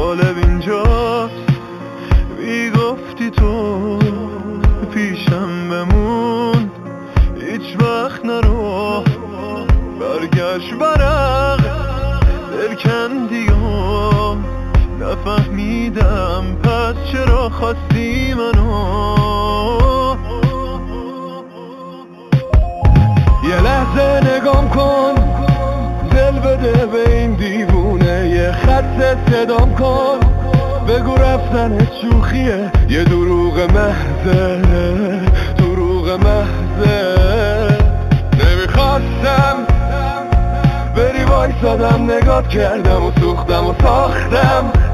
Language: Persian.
جالب اینجاست میگفتی تو پیشم بمون، هیچ وقت نرو برگشت ورق دل کندی و نفهمیدم پس چرا خواستی منو. یه لحظه نگام کن، دل بده به این دیوونه، یه خط صدام کن، بگو رفتن شوخیه، یه دروغ محضه، دروغ محضه. نمیخواستم بری وایسادم، نگات کردم و سوختم و ساختم،